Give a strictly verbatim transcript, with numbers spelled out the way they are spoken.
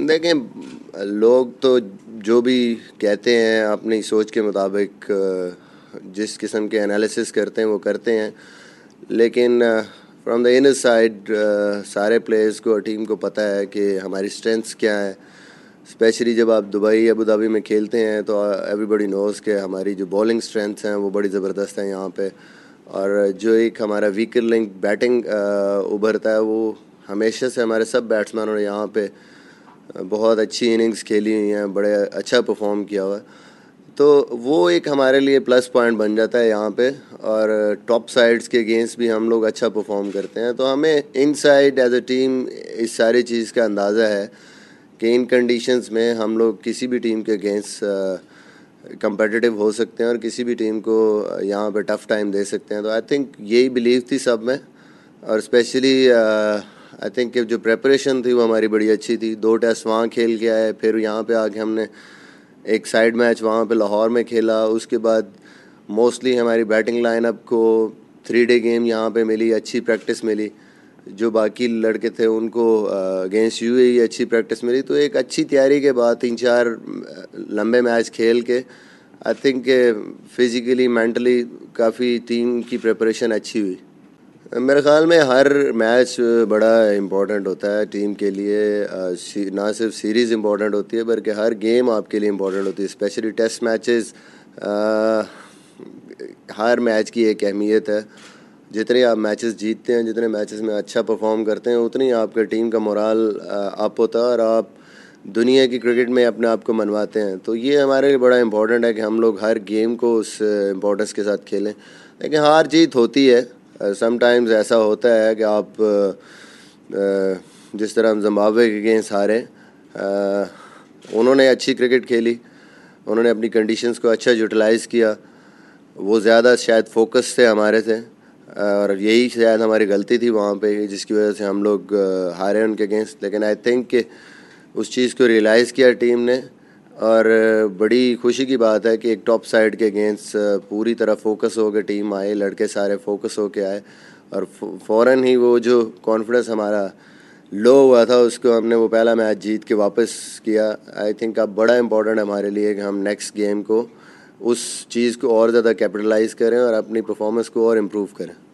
देखें, लोग तो जो भी कहते हैं अपनी सोच के मुताबिक जिस किस्म के एनालिसिस करते हैं वो करते हैं, लेकिन फ्रॉम द इनर साइड सारे प्लेयर्स को और टीम को पता है कि हमारी स्ट्रेंथ्स क्या है। स्पेशली जब आप दुबई अबू धाबी में खेलते हैं तो एवरीबॉडी नोज़ के हमारी जो बॉलिंग स्ट्रेंथ्स हैं वो बड़ी ज़बरदस्त हैं यहाँ पे, और जो एक हमारा वीकर लिंक बैटिंग उभरता है वो हमेशा से हमारे सब बैट्समैनों ने यहाँ पे बहुत अच्छी इनिंग्स खेली हुई हैं, बड़े अच्छा परफॉर्म किया हुआ है, तो वो एक हमारे लिए प्लस पॉइंट बन जाता है यहाँ पे। और टॉप साइड्स के अगेंस्ट भी हम लोग अच्छा परफॉर्म करते हैं, तो हमें इनसाइड एज अ टीम इस सारी चीज़ का अंदाज़ा है कि इन कंडीशंस में हम लोग किसी भी टीम के अगेंस्ट कंपेटिटिव हो सकते हैं और किसी भी टीम को यहाँ पे टफ़ टाइम दे सकते हैं। तो आई थिंक यही बिलीव थी सब में, और स्पेशली आई थिंक कि जो प्रेपरेशन थी वो हमारी बड़ी अच्छी थी। दो टेस्ट वहाँ खेल के आए, फिर यहाँ पे आके हमने एक साइड मैच वहाँ पे लाहौर में खेला। उसके बाद मोस्टली हमारी बैटिंग लाइनअप को थ्री डे गेम यहाँ पे मिली, अच्छी प्रैक्टिस मिली। जो बाकी लड़के थे उनको अगेंस्ट यू ही अच्छी प्रैक्टिस मिली। तो एक अच्छी तैयारी के बाद तीन चार लंबे मैच खेल के आई थिंक फिज़िकली मेंटली काफ़ी टीम की प्रिपरेशन अच्छी हुई। मेरे ख़्याल में हर मैच बड़ा इम्पोर्टेंट होता है टीम के लिए, ना सिर्फ सीरीज़ इम्पोर्टेंट होती है बल्कि हर गेम आपके लिए इम्पोर्टेंट होती है। स्पेशली टेस्ट मैचेस, हर मैच की एक अहमियत है। जितने आप मैचेस जीतते हैं, जितने मैचेस में अच्छा परफॉर्म करते हैं, उतनी आपके टीम का मोराल अप होता है और आप दुनिया की क्रिकेट में अपने आप को मनवाते हैं। तो ये हमारे लिए बड़ा इम्पोर्टेंट है कि हम लोग हर गेम को उस इम्पोर्टेंस के साथ खेलें। लेकिन हार जीत होती है, समटाइम्स uh, ऐसा होता है कि आप uh, जिस तरह हम जिम्बाब्वे के अगेंस्ट हारे, uh, उन्होंने अच्छी क्रिकेट खेली, उन्होंने अपनी कंडीशंस को अच्छा यूटिलाइज़ किया, वो ज़्यादा शायद फोकस थे हमारे से, और यही शायद हमारी गलती थी वहाँ पे जिसकी वजह से हम लोग uh, हारे उनके अगेंस्ट। लेकिन आई थिंक कि उस चीज़ को रियलाइज़ किया टीम ने, और बड़ी खुशी की बात है कि एक टॉप साइड के अगेंस्ट पूरी तरह फोकस हो के टीम आए, लड़के सारे फोकस हो के आए, और फ़ौरन ही वो जो कॉन्फिडेंस हमारा लो हुआ था उसको हमने वो पहला मैच जीत के वापस किया। आई थिंक अब बड़ा इम्पोर्टेंट है हमारे लिए कि हम नेक्स्ट गेम को उस चीज़ को और ज़्यादा कैपिटलाइज़ करें और अपनी परफॉर्मेंस को और इम्प्रूव करें।